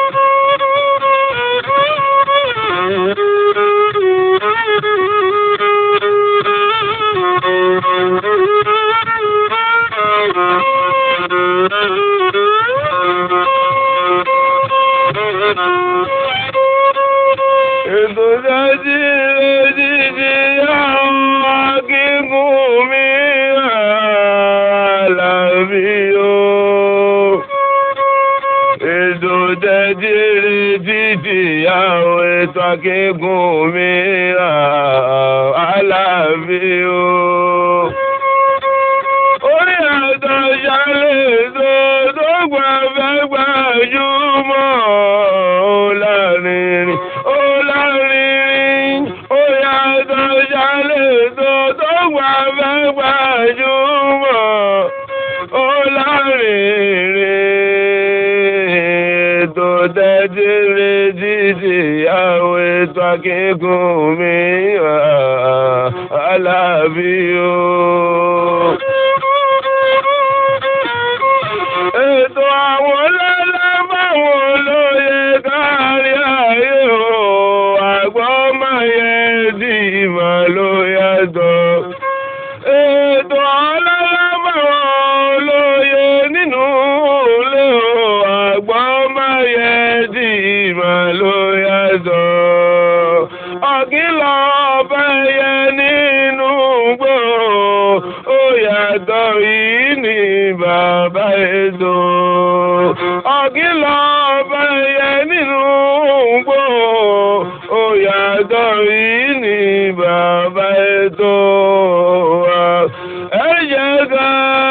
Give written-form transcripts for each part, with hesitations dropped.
Akígún mi Aláàfin o. Orí àtọ̀ ṣálẹ̀ tó gbajúmọ̀ lárinrin. Orí àtọ̀ ṣálẹ̀ tó gbajúmọ̀ lárinrin. Tó tẹ́tìrì títí àwọn ètò akígún mi Aláàfin o. Ètò àwọn lẹ́lẹ́bàwọn olóyè kárí ayé o. Àgbọ́máyé dì mà ló yàtọ̀. Ètò ọlọ́lẹ́bàwọn olóyè nínú ilé o. Àgbọ́máyé dì mà ló yàtọ̀. Ọ̀kìlọ̀ ọ̀bẹ yẹ nínú gbò. Ó yàtọ̀ yìí ní bàbá ètò. Ọ̀kìlọ̀ ọ̀bẹ yẹ nínú gbò. Ó yàtọ̀ yìí ní bàbá ètò. Ẹ jẹ́ ká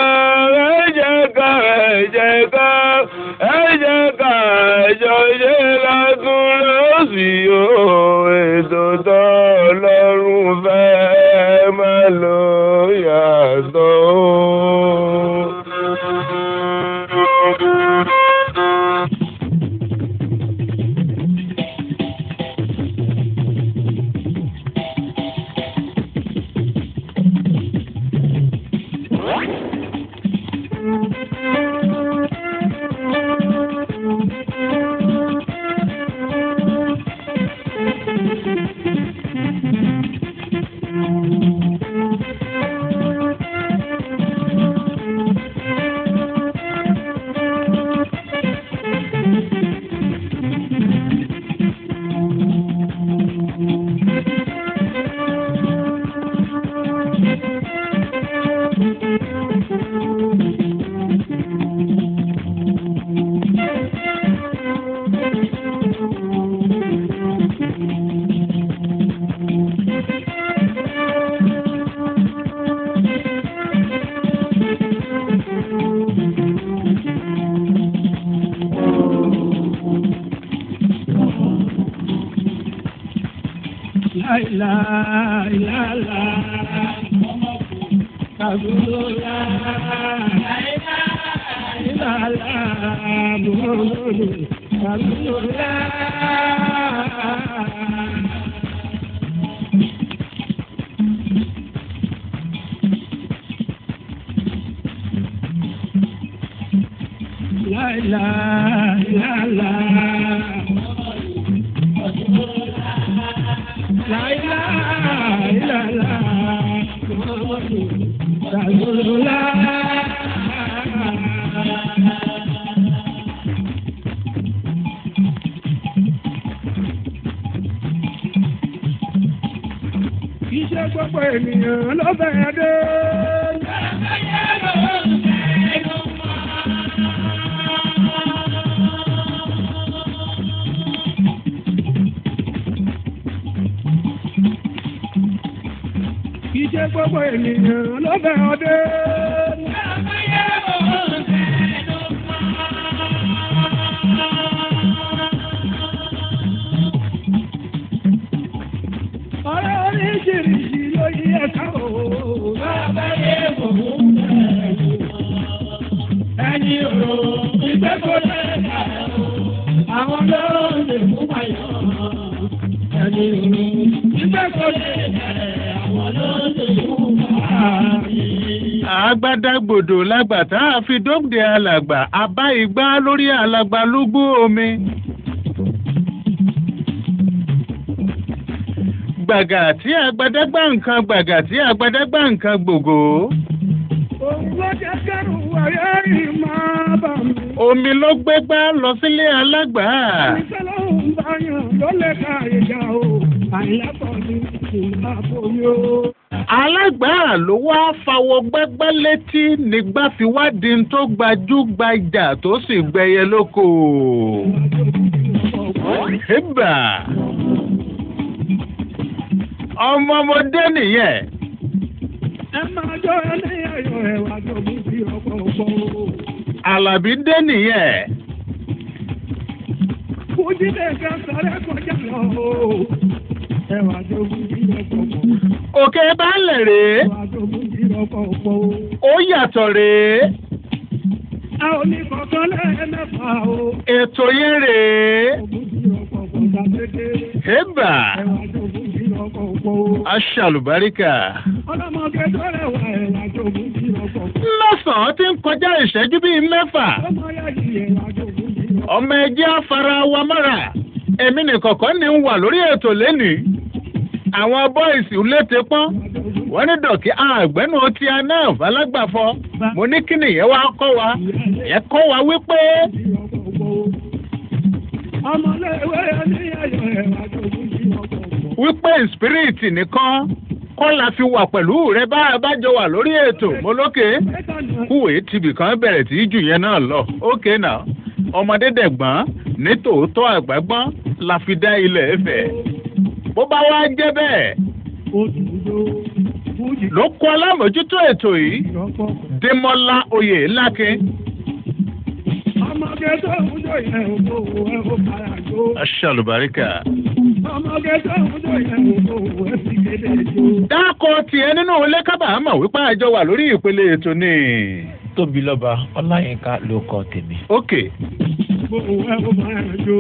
ẹjọ́ ṣe látún lọ́sí o. Ètò tó lọ́rùn fẹ́ má lọ yàtọ̀ o. Iṣẹ́ gbogbo ènìyàn ló fẹ́ dé. Iṣẹ́ gbogbo ènìyàn ló fẹ́ dé. Ọ̀rẹ́ oríṣiríṣi ló yí ẹ̀ka o. Bàbá yẹ kò mú bẹ́ẹ̀. Ẹni òrò ìgbẹ́kọ̀ lẹ́ka o. Àwọn ló lè mú báyọ̀. Ẹni òrò ìgbẹ́kọ̀ lẹ́ka àwọn ló lè mú báyọ̀. àgbàdàgbòdò lágbàtà àfi dókòdè alàgbà àbá ìgbà lórí alàgbà lúgbú omi. gbàgà tí àgbàdàgbà nǹkan gbàgà tí àgbàdàgbà nǹkan gbògò. òun ló jẹ́ kẹ́rù ayẹ́rì máa bà mí. omi ló gbégbá lọ sílé alágbà. ìṣẹ́ lóhùn báyọ̀ ló lè ka ìjà o àìlápọ̀ ní ìgbà bóyá o. alágbà ló wá fawọ gbẹgbẹ létí nígbà fi wá di tó gbajúgbajà tó sì gbẹyẹ lóko. ìbà ọmọọmọdé nìyẹn. ẹ máa jọ ẹni ayọ̀ ẹ̀wà tó mú sí ọ̀pọ̀lọpọ̀ o. Àlàbí dé nìyẹn. fújì lè fẹ́ sáré kọjá lọ o. ẹ̀wà tó mú sí ọ̀pọ̀lọpọ̀. òkè balẹ̀ rèé. ẹ̀wà tó mú sí ọ̀pọ̀lọpọ̀ o. ó yàtọ̀ rèé. a ò ní kọ̀ọ̀kan lẹ́ẹ̀mẹ́fà o. ètò yẹn rèé. Hébà. Aṣàlùbáríkà. Lọ́sàn-án tí ń kọjá ìṣẹ́jú bíi mẹ́fà. Ọmọ ẹjẹ́ afárá wa mọ́ra. Èmi nìkọ̀kọ́ ni ń wà lórí ètò lénìí. Àwọn bọ́ìsì létè pọ́n. Wọ́n ní dọ̀kí àgbẹ̀nù tí a náà falágbàfọ́. Mo ní kí nìyẹn wá kọ́ wa. Ìyẹn kọ́ wa wípé. Wípé spirit nìkan kọ́ la fi wà pẹ̀lú rẹ bá a bá jọ wà lórí ètò mọ́lókè kúwèé tibì kan bẹ̀rẹ̀ tí jù yẹn náà lọ ókè náà ọmọdé dẹ̀gbọ́n ní tòótọ́ àgbàgbọ́n la fi dá ilẹ̀ Ifẹ̀ bó bá wá jẹ́ bẹ́ẹ̀ ló kọ́ alámòjútó ètò yìí Démọ́lá Oyèlákin. ọmọge tó ń jọ yẹn ò kó para jó. Aṣàlùbáríkà. ọmọge tó ń jọ yẹn ò kó sì kéde jó. dákọ̀ tiẹ̀ nínú ilé kábàámọ̀ wípé àjọ wà lórí ìpele ètò ni. Tóbilọ́ba Ọláyínká ló kọ tèmi. ok. ó máa jó.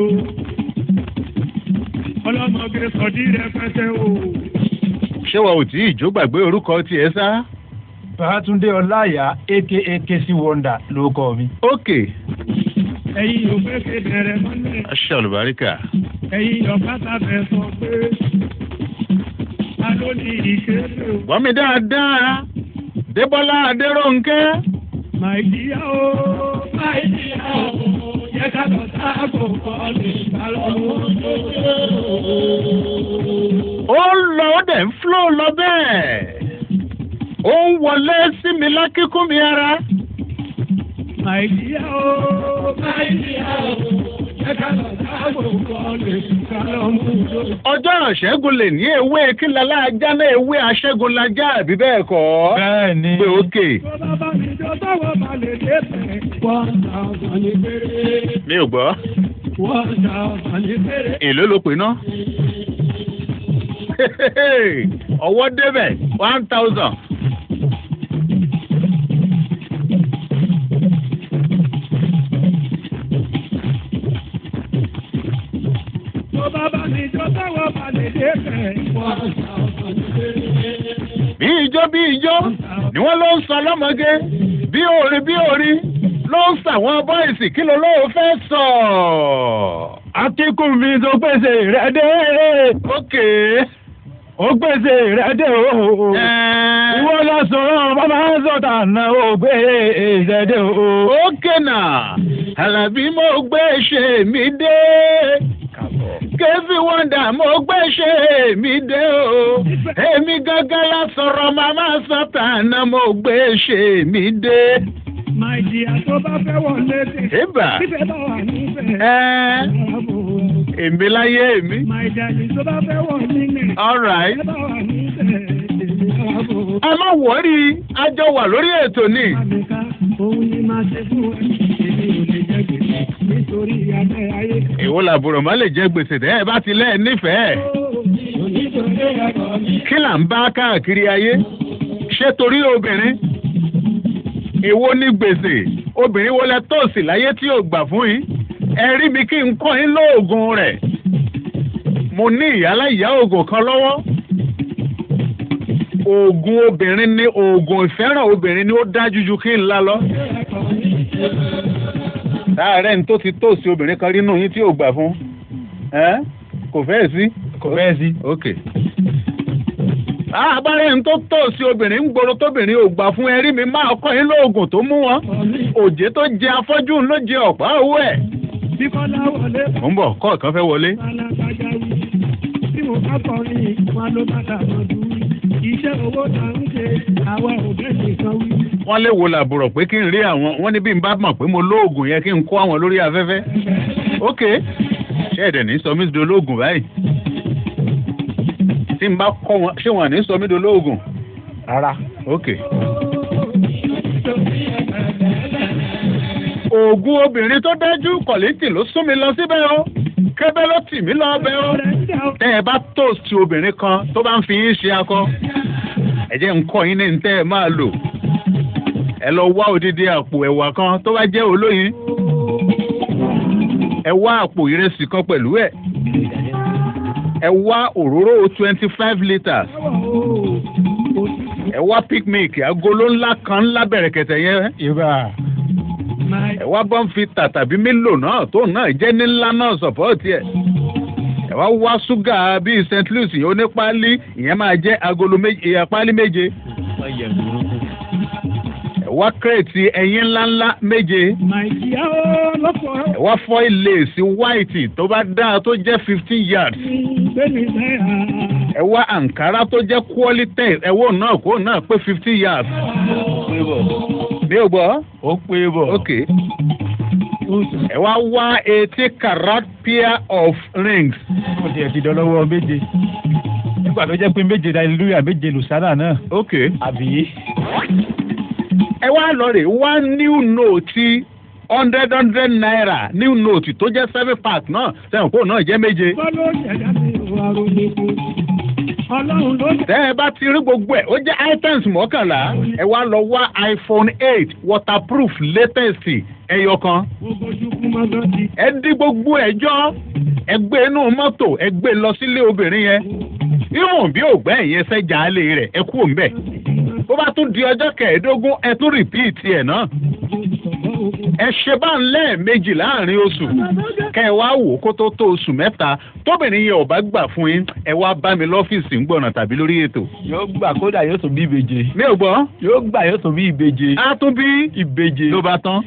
ọlọ́mọge sọ̀dí rẹpẹtẹ o. ṣé wa ò tí ì jó gbàgbé orúkọ tiẹ̀ sá? Bàtúndé Ọláyà aka Kesi Wonder ló kọ mi. ok. ẹ̀yin ò fẹ́ ké bẹ̀rẹ̀ mọ́lẹ̀. Aṣàlùbáríkà. ẹ̀yin ọ̀pátá fẹ́ sọ pé a ló ní ìkéde o. gbọ́ mi dáadáa Débọ́lá Adérónkẹ́. màìdíyà o màìdíyà o yẹ ká lọ sáàbò kọ́ lè bá lọ́wọ́ ó ń lọ ó dẹ̀ ń fló lọ bẹ́ẹ̀ ó ń wọlé sí mi lákíkún mi ara. màìdíyà o màìdíyà o yẹ ká lọ sáàbò kọ́ lè bá lọ́wọ́. ọjọ́ ìṣẹ́gun lè ní ewé kílálá ajá náà ewé aṣẹ́gun lajá àbí bẹ́ẹ̀ kọ́. bẹ́ẹ̀ ni. pé ókè. tó bá bá mi jọ tọ́wọ́ bá lè dé bẹ̀. 1,000 ní péré. mi ò gbọ́. 1,000 ní péré. èló ló pè náà. ọwọ́ débẹ̀ 1,000. tó bá bá mi jọ tọ́wọ́ bá lè dé bẹ̀. 1,000 ní péré. bí ijó ni wọ́n ló ń sọ lọ́mọge bí orin ló ń sàwọn bọ́ìsì kí ló lóò fẹ́ sọ. Àtìkù mi tó pèsè rẹ̀ dé. ókè. ó gbèsè rẹ̀ dé o. ìwọ lọ sọ̀rọ̀ bàbá sọ̀tà náà ó gbé rẹ̀ dé o. ókè náà Àlàbí mo gbé ṣe mi dé. Kẹ́fí Wọ́ndà mo gbé ṣe mi dé o. èmi gángan la sọ̀rọ̀ màmá sọ̀tà náà mo gbé ṣe mi dé. màìdíyà tó bá fẹ́ wọlé dé. Ìbà. Ibẹ̀ bá wà níbẹ̀. Èmi láyé èmi. màìdíyà tó bá fẹ́ wọlé nẹ̀. All right. Ibẹ̀ bá wà níbẹ̀. ẹ má wọ́rí àjọ wà lórí ètò ni. Àbíká òun ni máa ṣe fún ẹ. Èmi ò lè jẹ gbèsè nítorí abẹ́ ayé. èwo làbùrọ̀ má lè jẹ gbèsè tẹ́ ẹ bá ti lẹ́ẹ̀ nífẹ̀ẹ́. Onítorí ẹ̀kọ́ mi. kí là ń bá káàkiri ayé? ṣé torí obìnrin? èwo ní gbèsè? obìnrin wo lẹ tóòsì láyé tí ò gbà fún yín? ẹ rí mi kí n kọ́ yín lóògùn rẹ̀. mo ní ìyálà ìyá oògùn kan lọ́wọ́. oògùn obìnrin ni oògùn ìfẹ́ràn obìnrin ni ó dájú ju kí n la lọ. láàárẹ̀ ní tó ti tó sí obìnrin kan rí nù yín tí ò gbà fún kò fẹ́ sí. kò fẹ́ sí. ok. àbárẹ̀ ní tó tó sí obìnrin ń gbòòrò tóbìnrin ò gbà fún ẹrí mi máa kọ́ yín lóògùn tó mú wọn. òjé tó jẹ afọ́jú ló jẹ ọ̀pá owó ẹ̀. mo ń bọ̀ kọ́ ọ̀kan fẹ́ wọlé. tí mo bá kọrin wọn ló bá dàgbà dùn iṣẹ́ owó ta ń ṣe àwa òbẹ́ nìkan wí. wọ́n lè wo làbùrọ̀ pé kí n rí àwọn wọ́n ní bí n bá mọ̀ pé mo lóògùn yẹn kí n kó àwọn lórí afẹ́fẹ́. ok ṣé ẹ̀dẹ̀ ní sọ mí di olóògùn báyìí tí n bá kọ́ wọn ṣé wọn ní sọ mí di olóògùn. rárá. ok. oògùn obìnrin tó dájú kọ̀lẹ́tì ló sún mi lọ síbẹ̀ o kébé ló tì mí lọ bẹ́ o. tẹ́ ẹ bá tóòsì obìnrin kan tó bá ń fi yín ṣe akọ ẹ jẹ́ ń kọ́ yín ní tẹ́ ẹ máa lò ẹ lọ wá odidi àpò ẹ̀wà kan tó bá jẹ́ olóyin ẹ wá àpò ìrẹsì kan pẹ̀lú ẹ̀ ẹ wá òróró 25 litres ẹ wá picnic agolo ńlá kan ńlá bẹ̀rẹ̀kẹ̀tẹ̀ yẹn ẹ wá bọ́ǹfìtà tàbí mílò náà tó náà jẹ́ ní ńlá náà sọ̀pọ̀tì ẹ̀ ẹ wá ṣúgà bíi st louis onípálí ìyẹn máa jẹ́ agolo pálí méje ẹ wá kírètì ẹyin ńláńlá méje ẹ wá foil lace white tó bá dáa tó jẹ́ 15 yards ẹ wá ankara tó jẹ́ quality ẹ wò náà kó náà pé 50 yards. mi ò gbọ́. ó pé bọ̀. ok. ẹ wá 80 carat pair of rings. ó ti ẹ̀ ti dọ́lọ́wọ́ méje. nígbà tó jẹ́ pé méje hallelujah méje lùsánà náà. ok. àbí. ẹ wá lọ rè wá new note 100 naira new note tó jẹ́ 7 pack náà sẹ́wọ̀n kó náà jẹ́ méje. tẹ́ ẹ bá ti rí gbogbo ẹ̀ ó jẹ́ items mọ́kànlá ẹ wá lọ wá iPhone 8 waterproof latest ẹyọ kan. ẹ dí gbogbo ẹjọ́ ẹ gbé inú mọ́tò ẹ gbé lọ sílé obìnrin yẹn irun bí ògbẹ́ yẹn sẹ́jà alẹ́ rẹ̀ ẹ kú òǹbẹ̀ bó bá tún di ọjọ́ kẹẹ̀ẹ́dógún ẹ tún rìpíìtì ẹ̀ náà ẹ ṣe bá ń lẹ́ẹ̀mejì láàrin oṣù kẹ́ ẹ wá wò kó tó tó oṣù mẹ́ta tóbìnrin yẹn ò bá gbà fún yín ẹ wá bá mi lọ́fíìsì ń gbọ̀nà tàbí lórí ètò. yóò gbà kódà yóò tún bí ìbejì. mi ò gbọ́. yóò gbà yóò tún bí ìbejì. á tún bí ìbejì. ló bá tán.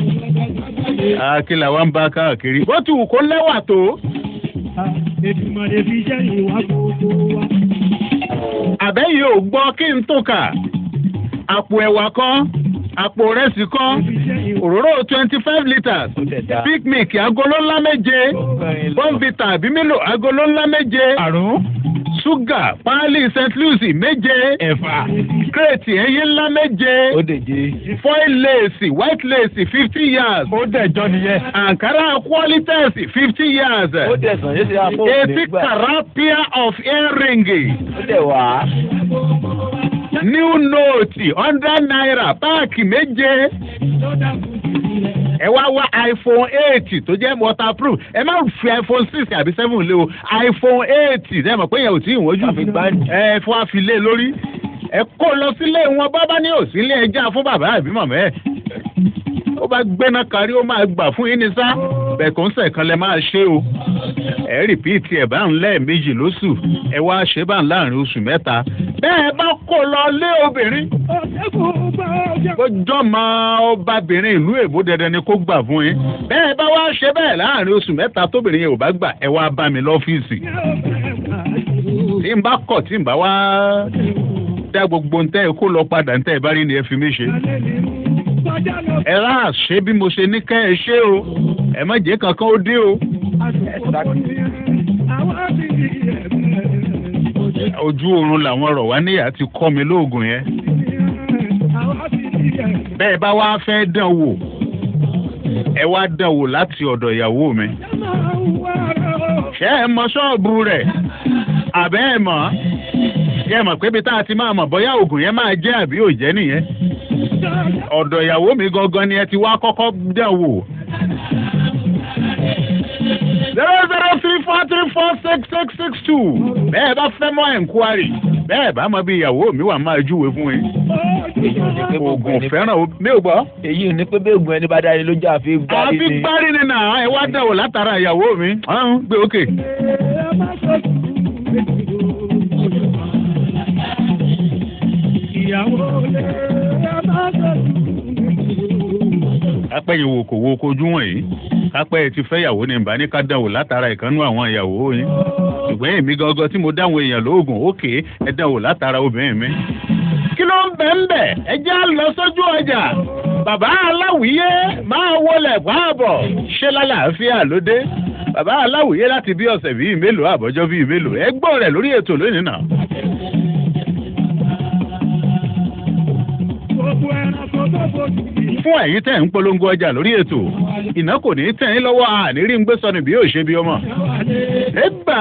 àkìlà wa ń bá káàkiri bó ti wù kó lẹ́wà tó. ètùmọ̀lẹ́ fi jẹ́ ìwà gbogbo wa. àbẹ́yìí ò gbọ́ kí n tó kà àpò ẹ̀wà kan àpò rẹsì kan òróró 25 litres picnic agolo ńlá méje bọ́ǹfìtà àbí mílò agolo ńlá méje ṣúgà páálí st louis méje kírètì ẹyin ńlá méje foil lace white lace 50 yards ó dẹ̀jọ́ nìyẹn ankara qualities 50 yards 80 carat pair of earring ó dẹ̀ wá. new note 100 naira páàkì méje ẹ wá iPhone 8 tó jẹ́ waterproof ẹ má fi iPhone 6 àbí 7 lé o iPhone 8 ẹ mọ̀ pé yẹn ò tí ì wọ́n jù ẹ fún àfilé lórí ẹ kó lọ sílé wọn bábá ní òsínlé ẹja fún bàbá àbí màmá ẹ ó bá gbẹ́ná kárí ó máa gbà fún yín ní sá bẹ̀kún sẹ̀kan lẹ máa ṣe o ẹ rìpíìtì ẹ̀ bá ń lẹ́ẹ̀mejì lóṣù ẹ wá ṣe bá ń láàrin oṣù mẹ́ta bẹ́ẹ̀ bá kó lọ lé obìnrin kó jọ́mọ ọbabìnrin ìlú èbó dandan ni kó gbà fún yín bẹ́ẹ̀ bá wá ṣe bẹ́ẹ̀ láàrin oṣù mẹ́ta tóbìnrin yẹn ò bá gbà ẹ wá bá mi lọ́fíìsì tí n bá kọ̀ tí n bá wá dá gbogbo ntẹ́ ẹ kó lọ padà ntẹ́ ẹ bá rí ni ẹ fi mí ṣe ẹ rà ṣe bí mo ṣe ní kẹ́ ẹ ṣe o ẹ má jẹ́ kankan ó dé o. ojú oorun làwọn ọ̀rọ̀ wá níyà ti kọ́ mi lóògùn yẹn. bẹ́ẹ̀ bá wá fẹ́ dán wò ẹ wá dán wò láti ọ̀dọ̀ ìyàwó mi. ṣé ẹ mọ ṣọ́ọ̀bù rẹ̀ àbẹ́ ẹ mọ̀ ṣé ẹ mọ̀ pé bí tá a ti máa mọ̀ bóyá oògùn yẹn máa jẹ́ àbí ò jẹ́ nìyẹn. ọ̀dọ̀ ìyàwó mi gangan ni ẹ ti wá kọ́kọ́ dán wò. 00343466662 bẹ́ẹ̀ bá fẹ́ mọ́ enquiry bẹ́ẹ̀ bá mọ bí ìyàwó mi wà máa júwe fún yín. oògùn fẹ́ràn mi ò gbọ́. èyí ò ní pé bẹ́ẹ̀ ògùn ẹni bá dáre lójú àfi gbárí ni. àfi gbárí ni nà ẹ wá dẹ̀wò látara ìyàwó mi. gbé òkè. kápẹ́ yìí wò kò ojú wọ̀nyí kápẹ́ ti fẹ́ ìyàwó ni ìbá ní ká dẹ̀wò látara ìkànnú àwọn ìyàwó yín ṣùgbọ́n èmi gangan tí mo dáwọn èèyàn lóògùn òkè ẹ dẹ̀wò látara obìnrin mi. kí ló ń bẹ̀ ń bẹ̀ ẹ já lọ sójú ọjà bàbá aláwìyé máa wọlé pààbọ̀ ṣé lálàáfíà ló dé bàbá aláwìyé láti bí ọ̀sẹ̀ bíi mélòó àbọ̀jọ́ bíi mélòó ẹ gbọ́ rẹ̀ lórí ètò lónìí náà. fún ẹ̀yin tẹ̀ ń polongo ọjà lórí ètò iná kò ní tẹ̀ ń lọ́wọ́ àníírí ń gbé sọnù bí yóò ṣe bí ọmọ. ẹ gbà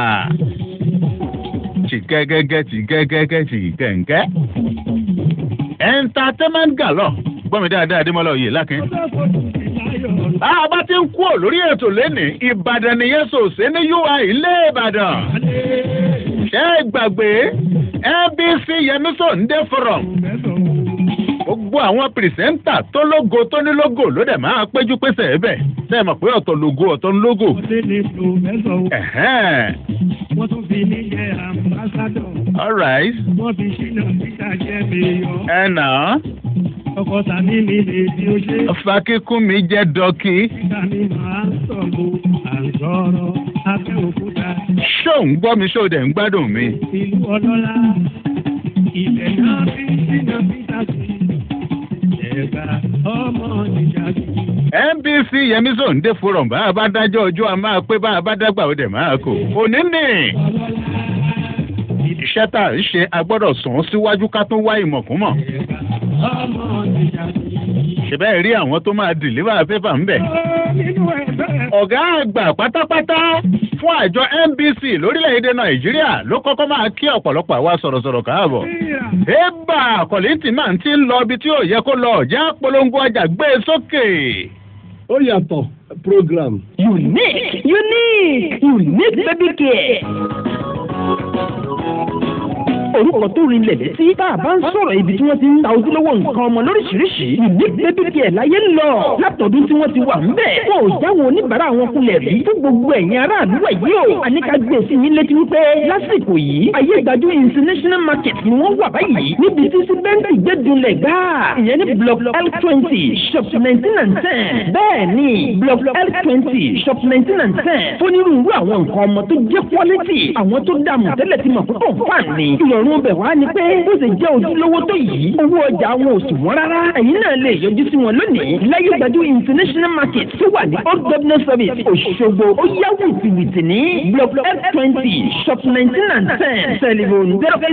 tìkẹ́gẹ́gẹ́ tìkẹ́gẹ́gẹ́ entertainment gallon gbọ́ mi dáadáa adémọ́lá oyè lákín. bá a bá ti ń kú ò lórí ètò lẹ́nìí ìbàdàn nìyẹn sòsé ní UI ilé ìbàdàn. ṣé ẹ gbàgbé NBC Yẹmisọ Ndé Forum gbogbo àwọn pìrìsẹ́ńtà tó lógo tó ní lógo ló dẹ̀ máa péjú pèsè ẹ̀bẹ̀ ṣe é mọ̀ pé ọ̀tọ̀ lógo ọ̀tọ̀ ń lógo. wọ́n tún fi ní jẹ́ ambassador. all right. wọ́n fi ṣínà títà jẹ́ mayor. ẹ nà á. ọkọ̀ tàbí mi lè di oṣé. fakíkún mi jẹ́ dọ́kì. títà mi máa ń sọ̀rọ̀ àǹsọ̀rọ̀ Abẹ́òkúta. ṣó ń gbọ́ mi ṣó dẹ̀ ń gbádùn mi. ìlú ọlọ́lá ilẹ̀ náà fi ṣínà títà sí. ẹ̀gbà ọmọ nìjà sí. NBC Yẹmisọ Ndé Forum bá a bá dájọ́ ọjọ́ a máa pé bá a bá dágbà ó dẹ̀ máa kó. òní nì iṣẹ́ tá à ń ṣe a gbọ́dọ̀ sàn síwájú ká tún wá ìmọ̀kúnmọ̀. ṣèbẹ́ rí àwọn tó máa dìlíwà pépà ń bẹ̀. ọ̀gá àgbà pátápátá fún àjọ NBC lórílẹ̀‐èdè Nàìjíríà ló kọ́kọ́ máa kí ọ̀pọ̀lọpọ̀ àwa sọ̀rọ̀sọ̀rọ̀ káàbọ̀. ébà kọ̀lìntì máa ti ń lọ ibi tí ò yẹ kó lọ já polongo ọjà gbé e sókè. ó yàtọ̀ program. unique baby care. orúkọ tó rinlẹ̀ létí tá a bá ń sọ̀rọ̀ ibi tí wọ́n ti ń ta ojúlówó nǹkan ọmọ lóríṣiríṣi unique baby care láyé ń lọ látọ̀dún tí wọ́n ti wà ń bẹ̀. wọn ò jáwọ́ oníbàárà wọn kulẹ̀ rí fún gbogbo ẹ̀yin aráàlú ẹ̀ yìí o. àníkà gbé sí yín létí wípé lásìkò yìí ayé ìgbàjú international market ni wọ́n wà báyìí níbi tí síbẹ́ńtì gbẹ́dúnlẹ̀ gbáà ìyẹn ní block L20 shop 19 bẹ́ẹ̀ ni block L20 shop 19 fónírúurú àwọn nǹkan ọmọ tó jẹ́ quality àwọn tó dààmú tẹ́lẹ̀ tí mọ̀kútó fà ní ìrọ̀rùn bẹ̀ wá ni pé bó ṣe jẹ́ ojúlówó tó yìí owó ọjà wọn ò sì wọ́n rárá ẹ̀yin náà lè yọjú sí wọn lónìí láyé gbàdú international market tó wà ní old governor service Òṣogbo ó yá wìtìwìtì ní block F20 shop 19 telephone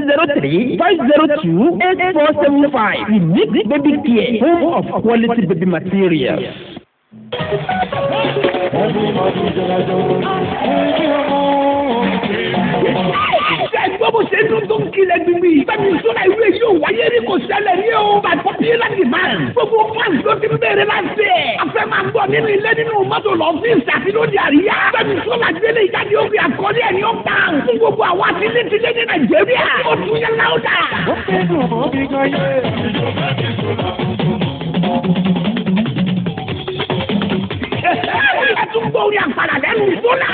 0803-502-8475 unique baby care home of quality baby materials. Ẹgbẹ́ bó ṣe dún tó ń kilẹ̀ gbìngbì. Bẹ́ẹ̀ni sọ́nà ìwé yóò wáyé rí kò ṣẹlẹ̀ ní o. By popular demand. Gbogbo fans ló ti ń bẹ̀rẹ̀ láti ẹ̀. A fẹ́ máa gbọ́ nínú ilé nínú mọ́tò lọ́fíìsì àti lóde àríyá. Bẹ́ẹ̀ni sọ́nà gbélé ìjáde ó fi àkọlé ẹ̀ ní ó gbà. Fún gbogbo àwọn àtìlẹ́tìlẹ́ ní Nàìjíríà. Ó tún yẹ láwùdà. Ó fẹ́ dùn ó bí gan yé. Tún gbọ́ orí àpàdà lẹ́nu ìfúnà.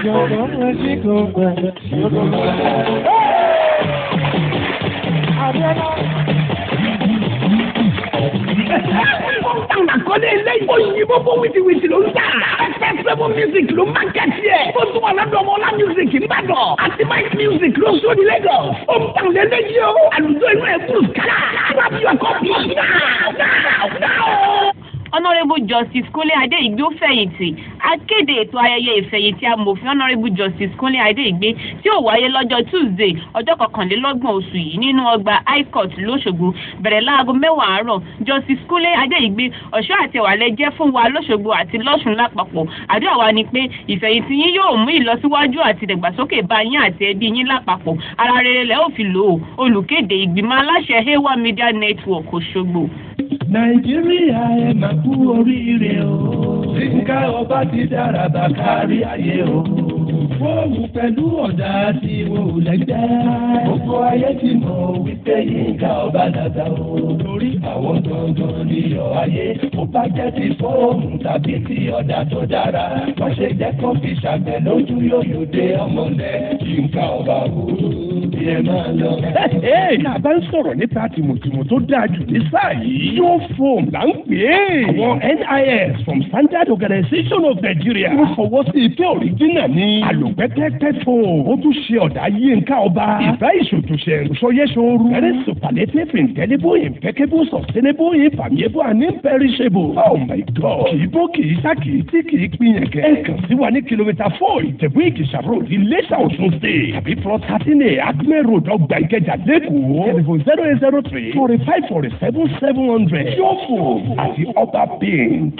Táwọn àkọlé eléyìí òyìnbó bó wìtìwìtì ló ń tà. Fẹ́fẹ́fẹ́ music ló máa ń kẹ́tì ẹ̀. Ó tún wà lọ́dọ̀ ọmọlá music nìbàdàn. àti Mike music ló sóni Lagos. Ó ń tàn lélẹ́yìí o. Àlùjọ inú ẹ̀ kúrò kálá. Grab your copy now. Honourable Justice Kúnlé Adéìgbé ó fẹ̀yìntì. Akéde ètò ayẹyẹ ìfẹ̀yìntì amòfin Honourable Justice Kúnlé Adéìgbé tí ó wáyé lọ́jọ́ Tuesday ọjọ́ 21 oṣù yìí nínú ọgbà High Court l'Óṣogbo bẹ̀rẹ̀ láago 10 àárọ̀. Justice Kúnlé Adéìgbé ọ̀ṣọ́ àti ẹ̀wàlẹ̀ jẹ́ fún wa l'Óṣogbo àti l'Ọ́ṣun lápapọ̀. Àdúrà wa ni pé ìfẹ̀yìntì yín yóò mú ìlọsíwájú àti ìdàgbàsókè bá yín àti ẹbí yín lápapọ̀. Ara rere lẹ́ ò fi lò ó. Olùkéde ìgbìmọ̀ aláṣẹ Hewa Media Network Òṣogbo. Nàìjíríà ẹ máa kú oríire o. Yínká ọba ti dára bá kárí ayé o. fóònù pẹ̀lú ọ̀dà tí wò lẹ́gbẹ́. Gbogbo ayé ti mọ̀ wípé Yínká ọba dàda o. Lórí àwọn gangan níyọ̀ ayé. Ó bá jẹ́ ti fóònù tàbí ti ọ̀dà tó dára. Wọ́n ṣe jẹ́ kó fi ṣàgbẹ̀ lójú yóò dé ọmọlẹ̀. Yínká ọba o. Bí ẹ máa lọ. Ká bá ń sọ̀rọ̀ nípa tìmùtìmù tó dáa jù ní sáà yìí. Yóò fòm là ń pè é. Àwọn NIS from Standard Organization of Nigeria. Wọ́n fọwọ́ sí ife òrìjínà ní. Àlòpẹ́pẹ́pẹ́ fò. Ó tún ṣe ọ̀dà Yínká ọba. Ìfẹ́ ìṣòtúnṣe ìṣọyẹ́ṣọ́rú. Very superlative, indelible, impeccable, sustainable, infallible and imperishable. Oh my God. Kì í bó kì í sá kì í tí kì í pinyẹ̀kẹ́. Ẹ kàn sí wa ní kìlómítà 4 Ìjẹ̀bú Ìkìṣà road Iléṣà Ọ̀ṣun state. Tàbí plot 13A Acme road Ọgbà Ìkẹjà lẹ́kọ̀ọ́. Telephone 0803 45 47 700. Yóò fò àti ọba paint.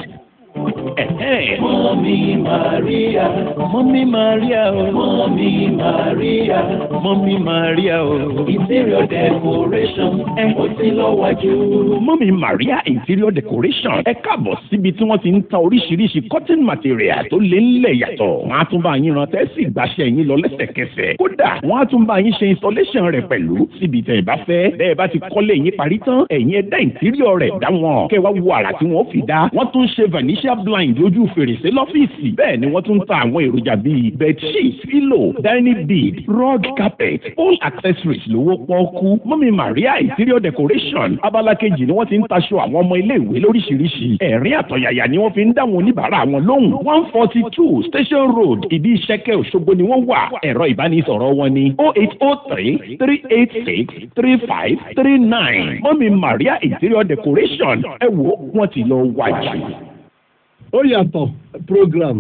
Mọ́mí Màríà. Mọ́mí Màríà o. Mọ́mí Màríà. Mọ́mí Màríà o. Interior decoration. Ó ti lọ wájú. Mọ́mí Màríà Interior Decoration. Ẹ káàbọ̀ síbi tí wọ́n ti ń ta oríṣiríṣi cotton material tó lé ńlẹ̀ yàtọ̀. Wọ́n á tún bá yín ran tẹ́sí ìgbàṣẹ́ yín lọ lẹ́sẹ̀kẹsẹ̀. Kódà wọ́n á tún bá yín ṣe installation rẹ̀ pẹ̀lú síbi tẹ̀ bá fẹ́. Bẹ́ẹ̀ bá ti kọ́lé yín parí tán, ẹ̀yin ẹ̀dá interior rẹ̀ dá wọn. Kẹ́ wá wo àrà tí wọ́n fi dá. Wọ́n tún ṣe vanishia blind lójú fèrèsé lọ́fíìsì. Bẹ́ẹ̀ ni wọ́n tún ta àwọn èròjà bíi bedsheet, pillow, dining bead, rug carpet, all accessories lówó pọ́ọ́kú. Mọ́mí Màríà Interior Decoration. Abala kejì ni wọ́n ti ń taṣọ àwọn ọmọ iléèwé lóríṣiríṣi. Ẹ̀rín àtọ̀yàyà ni wọ́n fi ń dáwọn oníbàárà wọn lóhùn. 142 Station Road ìdí Ìṣẹ́kẹ́ Òṣogbo ni wọ́n wà. Ẹ̀rọ ìbánisọ̀rọ̀ wọn ni 0803 386 3539. Mọ́mí Màríà Interior Decoration. Ẹ wo wọ́n ti lọ wájú. Ó yàtọ̀ program.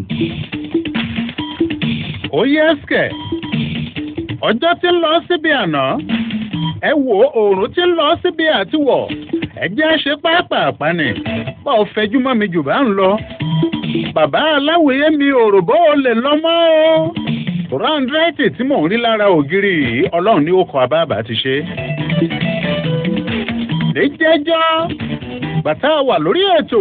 Ó yẹ ẹsẹ̀ ọjọ́ tí ń lọ síbi àná ẹ wo oòrùn tí ń lọ síbi àtiwọ̀ ẹ jẹ́ ṣe pápápá ni bá ò fẹjú mọ́ mi jù bá ń lọ bàbá aláwòye mi òròbó ò lè lọ mọ́ o rọ́ndrẹ́tì tí mò ń rí lára ògiri yìí ọlọ́run ní ó kọ abáàbá ti ṣe. lè jẹ́jọ́ bàtà wà lórí ètò.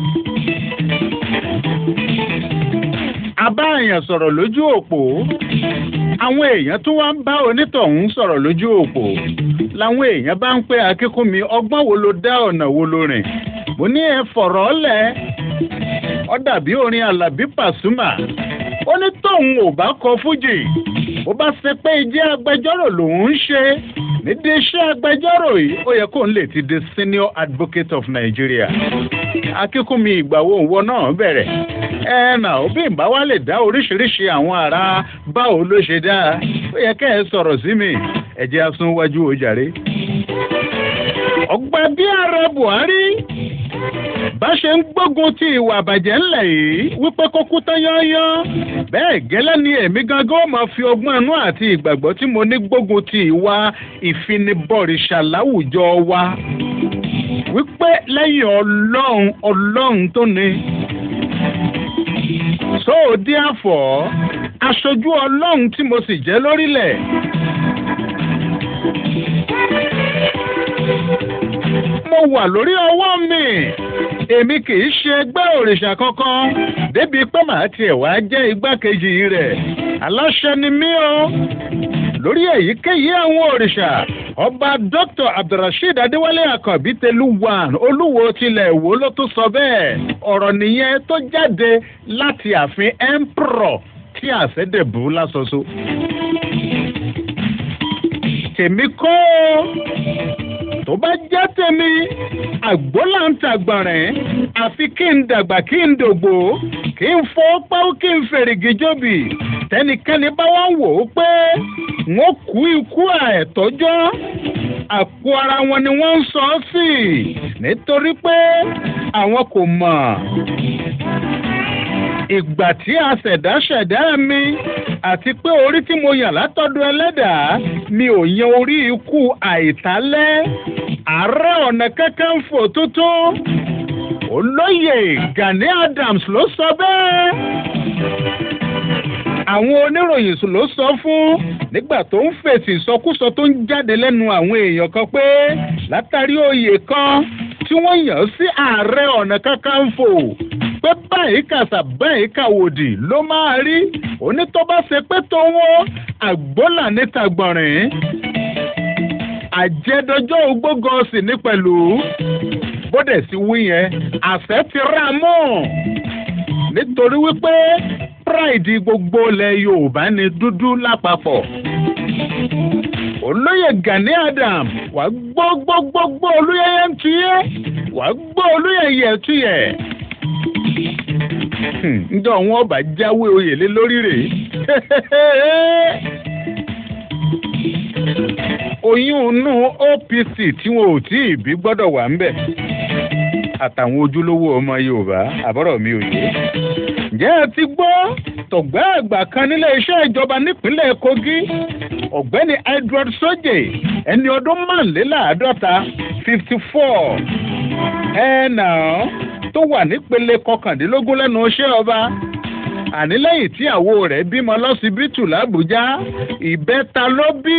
A bá èèyàn sọ̀rọ̀ lójú òpó àwọn èèyàn tó wá ń bá onítọ̀hún sọ̀rọ̀ lójú òpó làwọn èèyàn bá ń pé akínkúnmi ọgbọ́n wo ló dá ọ̀nà wo ló rìn mo ní ẹ fọ̀rọ̀ lẹ̀ ó dàbí orin Àlàbí Pàsúmà ó ní tóun ò bá kọ fújì ó bá ṣe pé ìjẹ́ agbẹjọ́rò lòun ń ṣe nídìí iṣẹ́ agbẹjọ́rò yìí ó yẹ kó n lè ti di Senior Advocate of Nigeria akínkúnmi ìgbà wo òwò náà bẹ̀rẹ̀ ẹ̀ẹ́nà òbí ìbá wa lè dá oríṣiríṣi àwọn ará báwo ló ṣe dá ó yẹ kẹ́ ẹ sọ̀rọ̀ sí mi ẹ̀jẹ̀ asúnwájú ojàre. ọgbà bí ààrẹ Buhari bá ṣe ń gbógun ti ìwà àbàjẹ́ ńlẹ̀ yìí wípé kó kú tán yányán bẹ́ẹ̀ gẹ́lẹ́ ni èmi gangan ó máa fi ọgbọ́n inú àti ìgbàgbọ́ tí mo ní gbógun ti ìwà ìfinibọ̀rìṣà láwùjọ wa wípé lẹ́yìn ọlọ́run tó ní. So therefore aṣojú ọlọ́run tí mo sì jẹ́ lórílẹ̀ mo wà lórí ọwọ́ mi èmi kì í ṣe ẹgbẹ́ òrìṣà kankan débi pé màá tiẹ̀ wá jẹ́ igbákejì rẹ̀ aláṣẹ ni mí o lórí èyíkéyìí àwọn òrìṣà ọba Dr. Abdulrasheed Adéwálé Àkànbí Tẹlúwàn Olúwo tilẹ̀ Ìwó ló tún sọ bẹ́ẹ̀ ọ̀rọ̀ nìyẹn tó jáde láti ààfin emperor tí àṣẹdẹ̀bù lásọsọ. tèmi kọ́ tó bá jẹ́ tèmi àgbólàǹtàgbọ̀nrín àfi kí n dàgbà kí n dògbò kí n fọ́ páwó kí n fèrègì jóbi tẹnikẹ́ni bá wá wò ó pé wọ́n kú ikú àìtọ́jọ́ àpò ara wọn ni wọ́n ń sọ ọ́ sí nítorí pé àwọn kò mọ̀ ìgbà tí a ṣẹ̀dá mi àti pé orí tí mo yàn látọ̀dọ̀ ẹlẹ́dàá mi ò yan orí ikú àìtálẹ́ Ààrẹ Ọ̀nà Kakanfò tuntun Olóyè Gani Adams ló sọ bẹ́ẹ̀ àwọn oníròyìn ló sọ fún nígbà tó ń fèsì ìsọkúsọ tó ń jáde lẹ́nu àwọn èèyàn kan pé látàrí oyè kan tí wọ́n yàn sí Ààrẹ Ọ̀nà Kakanfò pé báyìí kàṣà báyìí kàwòdì ló máa rí onítọ́ bá ṣe pé tó wọ́n àgbólà níta gbọ̀nrín àjẹdọjọ́ ogbógọ́sì ní pẹ̀lú bódẹ̀ sí wí yẹn àṣẹ ti rà mọ́ nítorí wípé pride gbogbo ilẹ̀ Yorùbá ni dúdú lápapọ̀ olóyè Gani Adam wàá gbọ́ olóyè ń tuyẹ́ wàá gbọ́ olóyè yẹ tuyẹ̀ ǹjọ́ wọn ọba jáwé oyè lé lórí rẹ̀ oyún inú OPC tí wọn ò tí ì bí gbọ́dọ̀ wà ńbẹ̀ àtàwọn ojúlówó ọmọ Yorùbá àbọ̀rọ̀ mi ò yé ǹjẹ́ ẹ ti gbọ́ tọ̀gbẹ́ àgbà kan nílé iṣẹ́ ìjọba nípínlẹ̀ Kogi ọ̀gbẹ́ni Edward Soje ẹni ọdún márùnléláàádọ́ta 54 ẹ̀ẹ́nà tó wà nípele kọkàndínlógún lẹ́nu iṣẹ́ ọba àní lẹ́yìn tí àwo rẹ̀ bímọ lọ́sibítù l'Àbújá ìbẹ́ta ló bí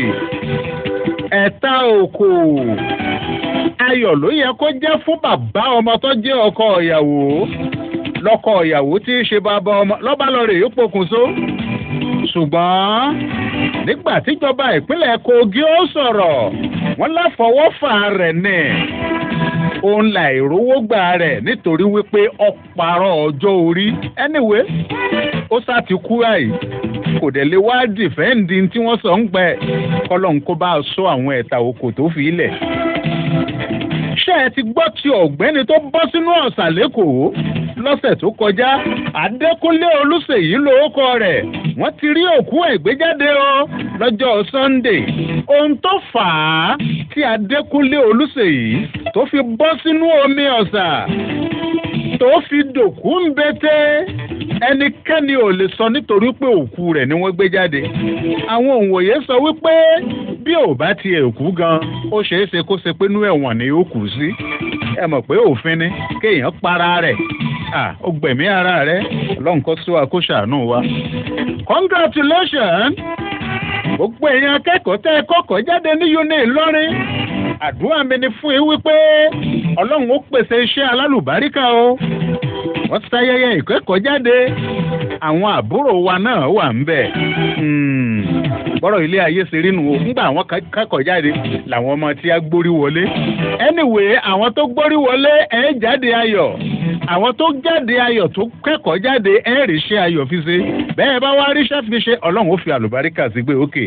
ẹ̀ta òkò ayọ̀ ló yẹ kó jẹ́ fún bàbá ọmọ tó jẹ́ ọkọ ìyàwó lọ́kọ ìyàwó tí í ṣe bàbá ọmọ lọ́ba lọ́rẹ̀ yóò pokùnso ṣùgbọ́n nígbà tíjọba ìpínlẹ̀ Kogi ó sọ̀rọ̀ wọ́n láfọwọ́fà rẹ̀ ní òun là ìrówó gbà rẹ̀ nítorí wípé ọ̀pàrọ̀ ọjọ́ orí anyway ó sá ti kú àyè kò dẹ̀ lè wá dìfẹ́ǹdì tí wọ́n sọ ń pẹ́ kọ́lọ́n kó bá sọ àwọn ẹ̀ta oko tó fi ilẹ̀ ṣé ẹ ti gbọ́ ti ọ̀gbẹ́ni tó bọ́ sínú ọ̀sà lẹ́kọ̀ọ́ lọ́sẹ̀ tó kọjá Adékúnlé Olúṣèyí lórúkọ rẹ̀ wọ́n ti rí òkú ẹ̀ gbé jáde o lọ́jọ́ Sunday ohun tó fà á tí Adékúnlé Olúṣèyí tó fi bọ́ sínú omi ọ̀sà tó fi dòkú ń bété ẹnikẹ́ni ò lè sọ nítorí pé òkú rẹ̀ ni wọ́n gbé jáde àwọn òǹwòye sọ wípé bí ò bá tiẹ̀ kú gan ó ṣeé ṣe kó ṣe pé inú ẹ̀wọ̀n ni ó kù sí ẹ mọ̀ pé òfin ni kéèyàn para rẹ̀ ó gbẹ̀mí ara rẹ̀ ọlọ́nkọ́ sí wa kó ṣàánú wa. Congratulations gbogbo èèyàn akẹ́kọ̀ọ́ tẹ́ ẹ kọ́kọ́ jáde ní uni Ìlọrin àdúrà mi ni fún yín wípé ọlọ́run ó pèsè iṣẹ́ alálùbáríkà o wọ́n ṣayẹyẹ ìkẹ́kọ̀ọ́ jáde àwọn àbúrò wa náà wà ń bẹ̀ bọ́rọ̀ ilé ayé ṣe rí nu o ńgbà àwọn kẹ́kọ̀ọ́ jáde làwọn ọmọ tí a gbórí wọlé anyway àwọn tó gbórí wọlé ẹ̀ jáde ayọ̀ àwọn tó jáde ayọ̀ tó kẹ́kọ̀ọ́ jáde ẹ̀ ríṣẹ́ ayọ̀ fi ṣe bẹ́ẹ̀ bá wá ríṣẹ́ fi ṣe ọlọ́run ó fi àlùbáríkà sí gbé òkè.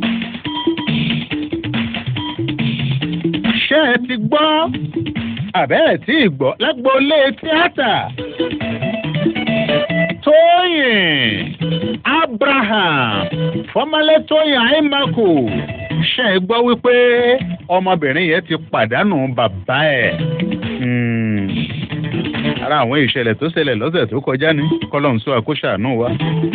ṣé ẹ ti gbọ́ àbẹ́ẹ̀ tí ì gbọ́ lágboolé tíátà Tóyìn Abraham formerly Tóyìn Àìmákù ṣe é gbọ́ wípé ọmọbìnrin yẹn ti pàdánù bàbá ẹ̀ ara àwọn ìṣẹ̀lẹ̀ tó ṣẹlẹ̀ lọ́sẹ̀ tó kọjá ní kọ́lọ́n sọ àkóṣàánú wa.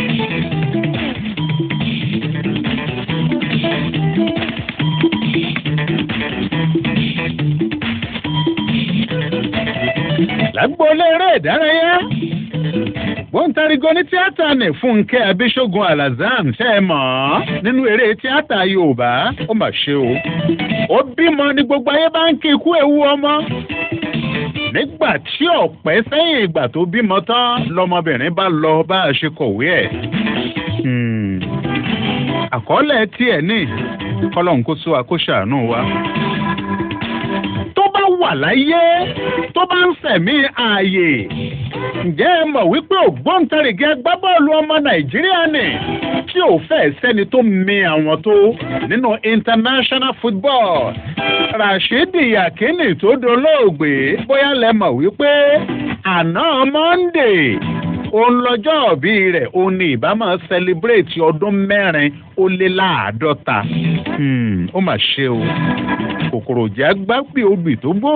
lágbóolé eré ìdárayá gbóǹtarìgò ní tíátà ní Fúnkẹ́ Abíṣógun Alazam ṣe é mọ̀ nínú eré tíátà Yorùbá ó mà ṣe o ó bímọ ní gbogbo ayé bá ń kí ikú ewu ọmọ nígbà tí ọ̀pẹ́ sẹ́yìn ìgbà tó bímọ tán lọmọbìnrin bá lọ bá a ṣe kọ̀wé ẹ̀ àkọọ́lẹ̀ tiẹ̀ ní kọ́lọ́n kó sọ àkóṣàánú wa wà láyé tó bá ń sẹ̀mí ààyè ǹjẹ́ ẹ mọ̀ wípé ògbóǹtarìgì agbábọ́ọ̀lù ọmọ Nàìjíríà ni tí ò fẹ́ sẹ́ni tó mi àwọn tó nínú international football Rashidi Yakini tó dolóògbé bóyá lẹ mọ̀ wípé àná Monday òun lọ́jọ́ òbí rẹ̀ òun ni ìbámu celebrate ọdún 450 ó mà ṣe o kòkòrò jẹ́ agbápè obì tó gbó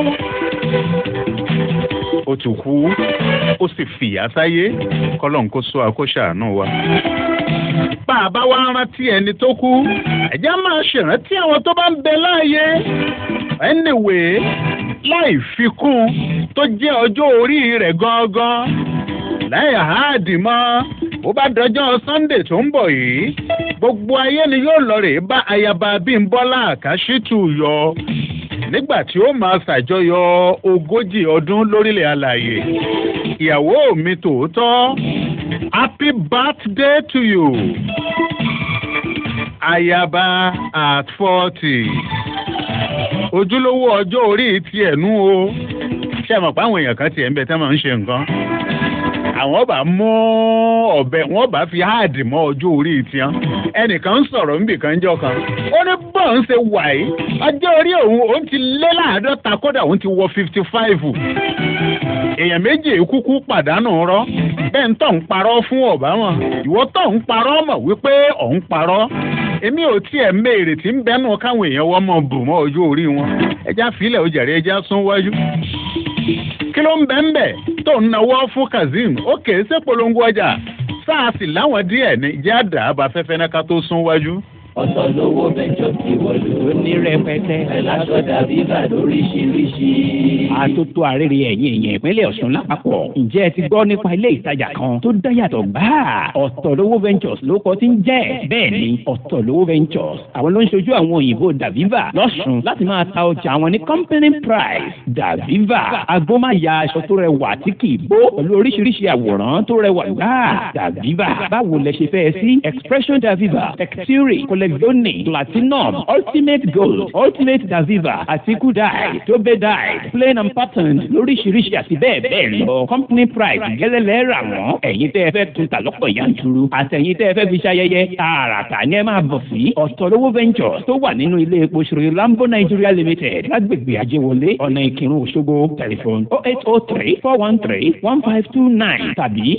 ó ti kú ó sì fìyà sáyé kọ́lọ́n kó sọ àkóṣàánú wa. bá a bá wá rántí ẹni tó kú ẹ̀jẹ̀ máa ṣèrántí àwọn tó bá ń bẹ láàyè anyway láì fi kún tó jẹ́ ọjọ́ orí rẹ̀ gangan láì háàdì mọ́ bó bá dọjọ́ Sunday tó ń bọ̀ yìí gbogbo ayé ni yóò lọ rè bá ayaba Bímbọ́lá Àkáṣítù yọ nígbà tí ó máa ṣàjọyọ̀ 40 ọdún lórílẹ̀ alààyè ìyàwó mi tòótọ́ happy birthday to you ayaba at 40 ojúlówó ọjọ́ orí tiẹ̀ nú o ṣé mọ̀ pé àwọn èèyàn kan tiẹ̀ ń bẹ tẹ́ máa ń ṣe nǹkan àwọn bá mú ọ̀bẹ wọ́n bá fi háàdì mọ́ ọjọ́ orí tiẹ̀ ẹnìkan ń sọ̀rọ̀ níbì kan jọ kan ó ní bọ́ọ̀ ń ṣe wà yìí ọjọ́ orí òun ti lé láàádọ́ta kódà òun ti wọ 55 èèyàn méjì kúkú pàdánù rọ bẹ́ẹ̀ ń tọ̀ ń parọ́ fún Obama ìwọ tọ̀ ń parọ́ mọ̀ wípé ọ̀ ń parọ́ èmi ò tiẹ̀ méèrè tí ń bẹ́nu káwọn èèyàn wọ́n mọ̀ bù mọ́ ọjọ́ orí wọn ẹja fílẹ̀ ó jẹ̀rẹ̀ ẹja sún wájú kí ló ń bẹ́ńbẹ́ tó ń nawọ́ fún Kazeem ó kèé sé polongo ọjà sáàsì láwọn díẹ̀ ní ìjà àdá abafẹ́fẹ́ náà ká tó sún wájú. ọ̀tọ̀ lówó mẹ́jọ tí wọ́n lò ní rẹpẹtẹ. ẹ̀láṣọ dàbí ìbàdàn oríṣiríṣi. àtótó àrèrè ẹ̀yìn èèyàn ìpínlẹ̀ Ọ̀ṣun lápapọ̀. ǹjẹ́ ẹ ti gbọ́ nípa ilé ìtajà kan tó dáyàtọ̀ gbáà? ọ̀tọ̀ lówó ventures ló kọ́ tí ń jẹ́. bẹ́ẹ̀ ni ọ̀tọ̀ lówó ventures àwọn ló ń ṣojú àwọn òyìnbó Daviva lọ́ṣun láti máa ta ọjà àwọn ní company price. Daviva agbómáya aṣọ tó rẹwà tí kì í bó pẹ̀lú oríṣiríṣi àwòrán tó rẹwà gbáà. Daviva báwo lẹ ṣe fẹ́ sí expression Daviva texture Collezione, Platinum, Ultimate Gold, Ultimate Daviva, àti Kudai, Tobe Dye, Plain and Patterned, lóríṣiríṣi àti bẹ́ẹ̀ bẹ́ẹ̀ lọ. Company price gẹ́lẹ́lẹ́ rà wọ́n. Ẹ̀yin tẹ́ ẹ fẹ́ tún ta lọ́pọ̀ yanturu. Àtẹ̀yin tẹ́ ẹ fẹ́ fi ṣayẹyẹ. Tààràtà ni ẹ máa bọ̀ sí Ọ̀tọ̀lówó Ventures tó wà nínú ilé epo Sri Lambo Nigeria Limited lágbègbè Ajéwọlé ọ̀nà Ìkírun Òṣogbo tẹlifon 0803-413-1529 tàbí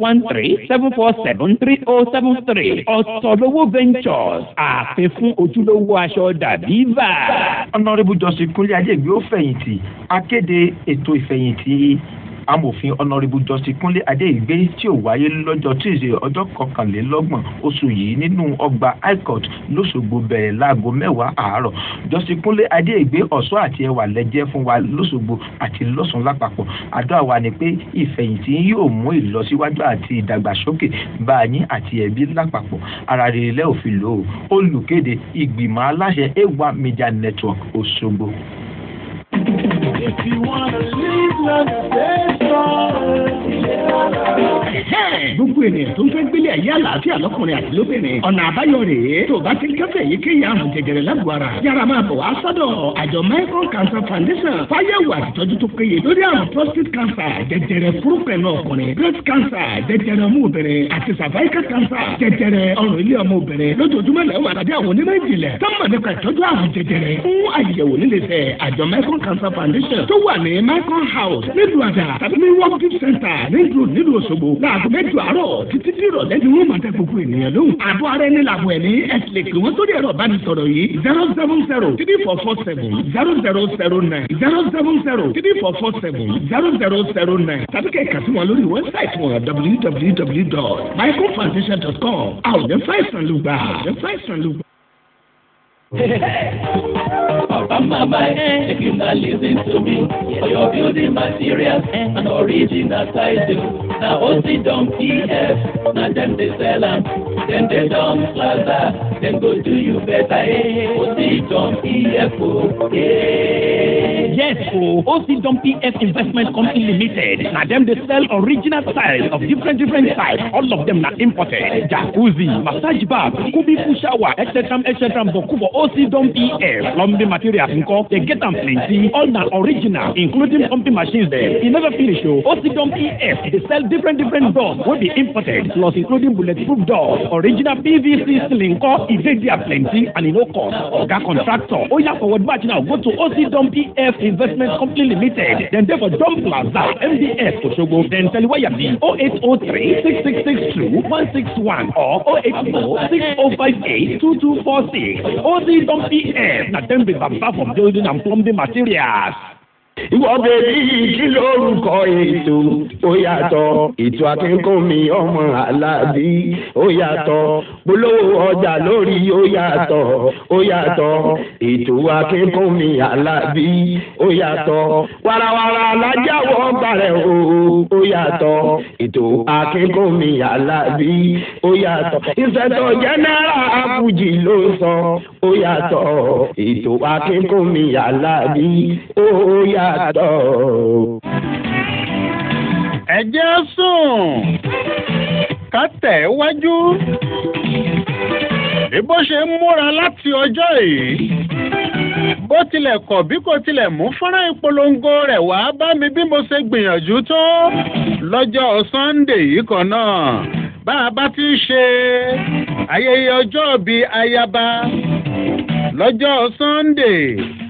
0813-747-3073 Ọ̀tọ̀lówó Ventures àpè fún ojúlówó aṣọ Daviva. Honourable Justice Kúnlé Adéìgbé ó fẹ̀yìntì akéde ètò ìfẹ̀yìntì amòfin Honourable Justice Kúnlé Adéìgbé tí ò wáyé lọ́jọ́ Tuesday ọjọ́ 21 oṣù yìí nínú ọgbà High Court lọ́ṣogbo bẹ̀rẹ̀ láago 10 àárọ̀. Justice Kúnlé Adéìgbé ọ̀ṣọ́ àti ẹwà lẹ́jẹ́ fún wa lọ́ṣogbo àti lọ́ṣùn lápapọ̀. àdúrà wa ni pé ìfẹ̀yìntì yóò mú ìlọsíwájú àti ìdàgbàsókè bá yín àti ẹbí lápapọ̀. ara rere lẹ́ òfin lò ó. olùkéde ìgbìmọ̀ aláṣẹ A1 Media Network Òṣogbo. If you wanna live like a gbogbo ènìyàn tó ń fẹ́ gbélé ayé àlàáfíà lọ́kùnrin àti lóbìnrin ọ̀nà àbáyọ rèé tó bá ti kẹ́fẹ́ èyíkéyìí àrùn jẹjẹrẹ lágbo ara yára máa bọ̀ wá sọ́dọ̀ àjọ Micron Cancer Foundation fáyẹ̀wò àtìtọ́jú tó péye lórí àrùn prostate cancer jẹjẹrẹ fúrúpẹ̀nù ọkùnrin breast cancer jẹjẹrẹ ọmọ obìnrin àti cervical cancer jẹjẹrẹ ọrùn ilé ọmọ obìnrin lójoojúmọ́ lẹ́wọ̀n àtàdé àwọn onímọ̀ ìjìnlẹ̀ tó mọ̀ nípa ìtọ́jú àrùn jẹjẹrẹ fún àyẹ̀wò níléeṣẹ́ àjọ Micron Cancer Foundation tó wà ní Micron House nílùú àdà tàbí ní work gift center nílùú Òṣogbo láago mẹ́jọ àárọ̀ títí tí ìrọ̀lẹ́ ni wọ́n máa tẹ gbogbo ènìyàn lóhùn. àbọ̀ ara ẹni làbọ̀ ẹ̀ ní ẹ̀sìn lè pè wọ́n sórí ẹ̀rọ ìbánisọ̀rọ̀ yìí 070-3447-0009 070-3447-0009 tàbí kẹ̀kẹ́ sí wọn lórí wẹ́bsáìtì wọn www.micronfoundation.com. àwọn ọ̀dẹ́ fáìsàn ló gbà. Papa, mama, if you not listen to me, for your building materials and original title. Now, OC Dom PF, now them they sell them, then they Dom Plaza, then go do you better, OC Dom PF, Yes, OC Dom PF Investment Company Limited. Now them they sell original styles of different types. All of them are imported. Jacuzzi, massage bath, kubi shower, etc. But for OC Dom PF, plumbing materials, they get them plenty. All now original, including pumping machines there. You never finish, OC Dom PF, they sell different doors will be imported, plus including bulletproof doors, original PVC ceiling, they are plenty and no cost. Orga contractor, forward batch now, go to OC Dom PF Investment Company Limited. Then there for Dom Plaza, MDF Òṣogbo. Then tell why you be 0803-6662-161 or 080-6058-2246. OC Dom PF, now them be Bamba for building and plumbing materials. Ìwọ bèbí kí lórúkọ ètò ó yàtọ̀ ètò akínkùnmí ọmọ Alábí ó yàtọ̀ polówó ọjà lórí ó yàtọ̀ ètò akínkùnmí Alábí ó yàtọ̀ warawara alájáwọ̀ balẹ̀ ó yàtọ̀ ètò akínkùnmí Alábí ó yàtọ̀ ìṣẹ̀tọ̀ jẹ́nẹ́rà Àfújì ló sọ ó yàtọ̀ ètò akínkùnmí Alábí ó yàtọ̀. ẹ jẹ́ sùn ká tẹ̀ wájú bí bó ṣe ń múra láti ọjọ́ yìí bó tilẹ̀ kọ̀ bí kò tilẹ̀ mú fọ́nrán ìpolongo rẹ̀ wá bá mi bí mo ṣe gbìyànjú tó lọ́jọ́ Sunday yìí kan náà bá a bá ti ń ṣe ayẹyẹ ọjọ́ bíi ayaba lọ́jọ́ Sunday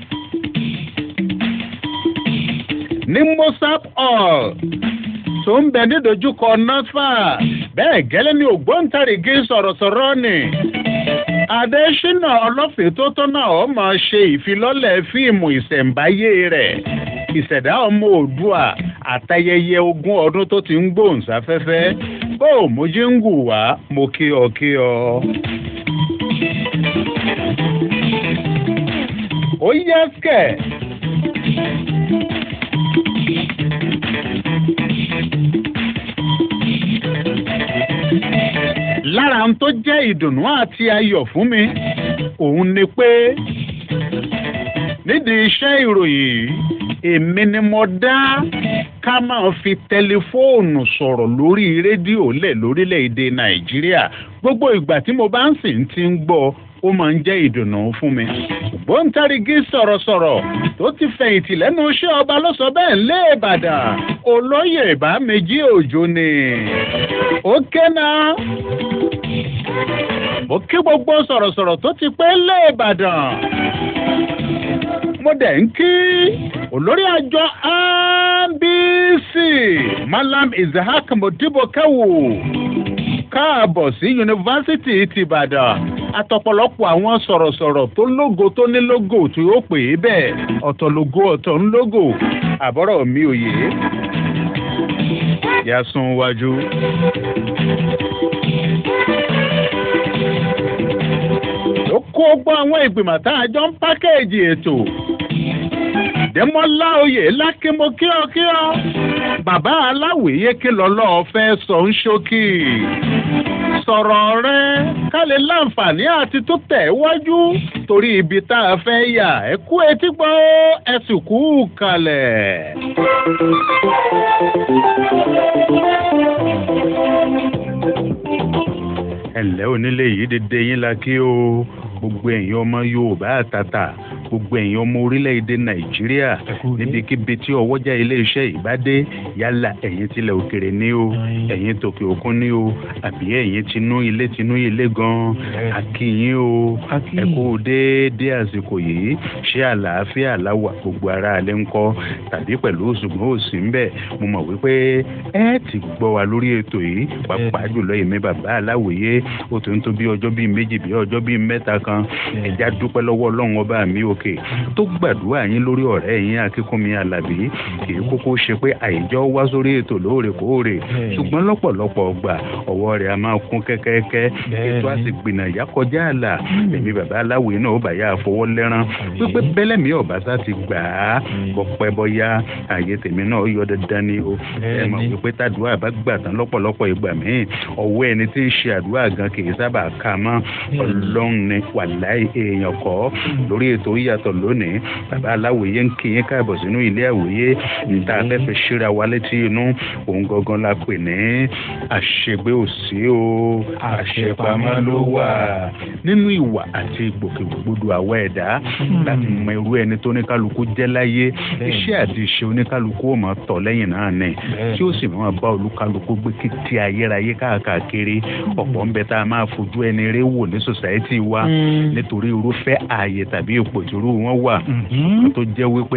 ní Mosap Hall tó ń bẹ nídojúkọ nọ́fà bẹ́ẹ̀ gẹ́lẹ́ ní ògbóǹtarìgì sọ̀rọ̀sọ̀rọ̀ ni Adésínà Ọlọ́fẹ́ tó tọ́nà ọ́ máa ṣe ìfilọ́lẹ̀ fíìmù ìṣẹ̀ǹbáyé rẹ̀ ìṣẹ̀dá ọmọ Oòduà àtayẹyẹ 20 ọdún tó ti ń gbóhùnsáfẹ́fẹ́ bó o mójú ń gù wá mo kí ọ kí ọ. ó yẹ kẹ́ lára ohun tó jẹ́ ìdùnnú àti ayọ̀ fún mi òun ni pé nídìí iṣẹ́ ìròyìn èmi ni mo dá ká máa fi tẹlifóònù sọ̀rọ̀ lórí rédíò lẹ̀ lórílẹ̀‐èdè Nàìjíríà gbogbo ìgbà tí mo bá ń sì ti ń gbọ́ ó máa ń jẹ́ ìdùnnú fún mi. ògbóǹtarìgì sọ̀rọ̀sọ̀rọ̀ tó ti fẹ̀yìntì lẹ́nu iṣẹ́ ọba ló sọ bẹ́ẹ̀ ńlé Ìbàdàn olóyè Ìbámẹ́jì Òjó ni. ó kéna mo kí gbogbo sọ̀rọ̀sọ̀rọ̀ tó ti pé ńlé Ìbàdàn mo dẹ̀ ń kí olórí àjọ NBC Malam Isahak Modibo Kawu káàbọ̀ sí yunifásitì ti Ìbàdàn àtọ̀pọ̀lọpọ̀ àwọn sọ̀rọ̀sọ̀rọ̀ tó lógo tó ní lógo tí ó pè é bẹ́ẹ̀ ọ̀tọ̀ lógo ọ̀tọ̀ ń lógo àbọ̀rọ̀ mi ò yé yasun wájú. ó kó gbọ́ àwọn ìgbìmọ̀ tá a jọ ń pákéèjì ètò Dẹ́mọ́lá oyè lákímọ́ kíọ́kíọ́ bàbá aláwìyé kí lọ́lọ́ fẹ́ sọ ń ṣókí sọ̀rọ̀ rẹ ká lè láǹfààní àti tó tẹ̀ wájú torí ibi tá a fẹ́ yà ẹ kú etí gbọ́ ẹ sì kú kalẹ̀. ẹ̀lẹ́ onílé yìí dédé yín la kí o gbogbo ẹ̀yin ọmọ Yorùbá àtàtà gbogbo ẹ̀yin ọmọ orílẹ̀-èdè Nàìjíríà níbikíbi tí ọwọ́jà iléeṣẹ́ ìbádé yálà ẹ̀yin tilẹ̀ òkèrè ní o ẹ̀yin tòkè òkun ní o àbí ẹ̀yin tinú ilé gan-an akíyín o ẹ kú déédéé àsìkò yìí ṣé àlàáfíà láwà gbogbo ara alẹ́ ń kọ́ tàbí pẹ̀lú ṣùgbọ́n òsì ń bẹ̀ mo mọ̀ wípé ẹ ti gbọ́ wa lórí ètò yìí pàápàá jùlọ èmi bàbá aláwòye ó tó ń tó bí ọjọ́ bíi méjì bí ọjọ́ bíi mẹ́ta kan ẹ̀já dúpẹ́ lọ́wọ́ Ọlọ́run ọba mi òkè tó gbàdúrà yín lórí ọ̀rẹ́ yín Akínkúnmi Alábí kì í kókó ṣe pé àìjọ wá sórí ètò lóòrèkóòrè ṣùgbọ́n lọ́pọ̀lọpọ̀ gbà ọwọ́ rẹ̀ a máa kún kẹ́kẹ́kẹ́ ètò àsìgbìnà ìyá kọjá àlà èmi bàbá aláwòye náà ó bá yà fọwọ́ lẹ́rán pípé bẹ́lẹ̀mí ọ̀básá ti gbà á bọ́pẹ́ bọ́yá àyè tèmi náà yọ dandan ni o ẹ mọ̀ wípé tàdúrà bá gbà tán lọ́pọ̀lọpọ̀ ìgbà míì ọwọ́ ẹni tí ń ṣe àdúrà gan kì í sábà ká mọ́ Ọlọ́run ni wàláì èèyàn kọ́ lórí ètò Ìyàtọ̀ lónìí bàbá aláwòye ń kí yín káàbọ̀ sínú ilé àwòye níta afẹ́fẹ́ ṣíra wa létí inú òun gangan la pè ní àṣegbé òsì o àṣepamọ́ ló wà nínú ìwà àti ìgbòkègbodò àwa ẹ̀dá láti mọ irú ẹni tó oníkálukú jẹ́ láyé iṣẹ́ àti ìṣe oníkálukú ò máa tọ̀ lẹ́yìn náà ni tí ó sì máa bá olúkálukú gbé kété ayérayé káàkiri ọ̀pọ̀ ń bẹ tá a máa fojú ẹni rẹ̀ wò ní sòsáìtì wa nítorí irúfẹ́ ààyè tàbí ipò tìrú wọn wà tó jẹ́ wípé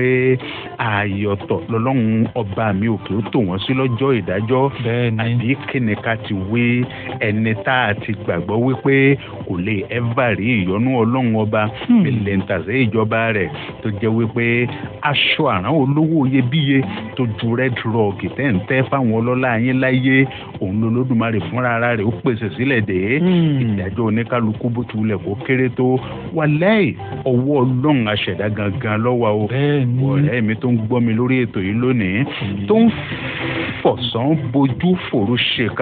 ààyè ọ̀tọ̀ lọ́lọ́run ọba mi òkè ó tò wọ́n sí lọ́jọ́ ìdájọ́ àbí kíni ká ti wé ẹni tá a ti gbàgbọ́ wípé kò lè ẹ́fà rí ìyọ́nú Ọlọ́run ọba ilẹ̀ ń tàṣẹ́ ìjọba rẹ̀ tó jẹ́ wípé aṣọ àrán olówó iyebíye tó ju red rock tẹ́ǹtẹ́ fáwọn ọlọ́lá yín láyé òun lolódùmarè fúnra ara rẹ̀ ó pèsè sílẹ̀ dé ìdájọ́ oníkálukú bó tilẹ̀ kó kéré tó wàláì ọwọ́ Ọlọ́run aṣẹ̀dá gangan lọ́wọ́ o ọ̀rẹ́ mi tó ń gbọ́ mi lórí ètò yìí lónìí tó ń fọ̀sán bojú fòrú ṣe ká